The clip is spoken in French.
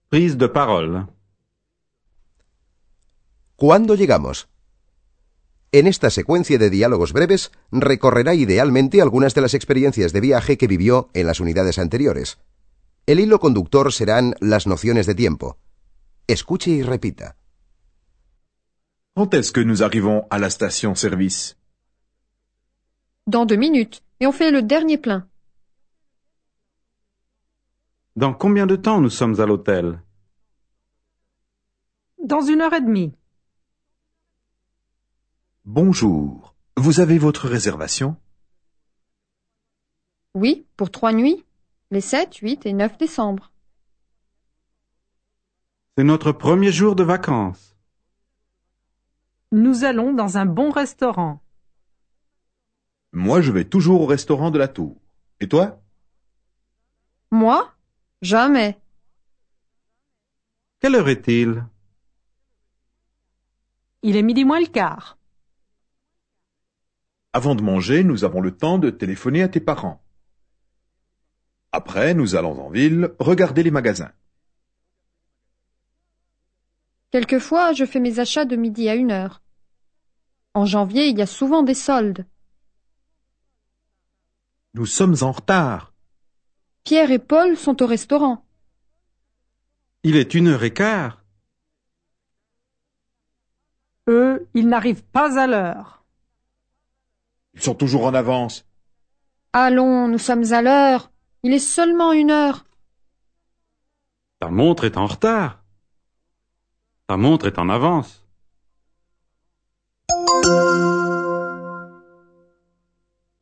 Prise de parole. ¿Cuándo llegamos? En esta secuencia de diálogos breves recorrerá idealmente algunas de las experiencias de viaje que vivió en las unidades anteriores. El hilo conductor serán las nociones de tiempo. Escuche y repita. Quand est-ce que nous arrivons à la station-service? Dans 2 minutes, et on fait le dernier plein. Dans combien de temps nous sommes à l'hôtel? Dans 1h30. Bonjour. Vous avez votre réservation? Oui, pour 3 nuits, les 7, 8 et 9 décembre. C'est notre premier jour de vacances. Nous allons dans un bon restaurant. Moi, je vais toujours au restaurant de la Tour. Et toi? Moi? Jamais. Quelle heure est-il? Il est 12:15. Avant de manger, nous avons le temps de téléphoner à tes parents. Après, nous allons en ville regarder les magasins. Quelquefois, je fais mes achats de midi à 1h. En janvier, il y a souvent des soldes. Nous sommes en retard. Pierre et Paul sont au restaurant. Il est 1h15. Eux, ils n'arrivent pas à l'heure. Ils sont toujours en avance. Allons, nous sommes à l'heure. Il est seulement 1h. Ta montre est en retard. Ta montre est en avance.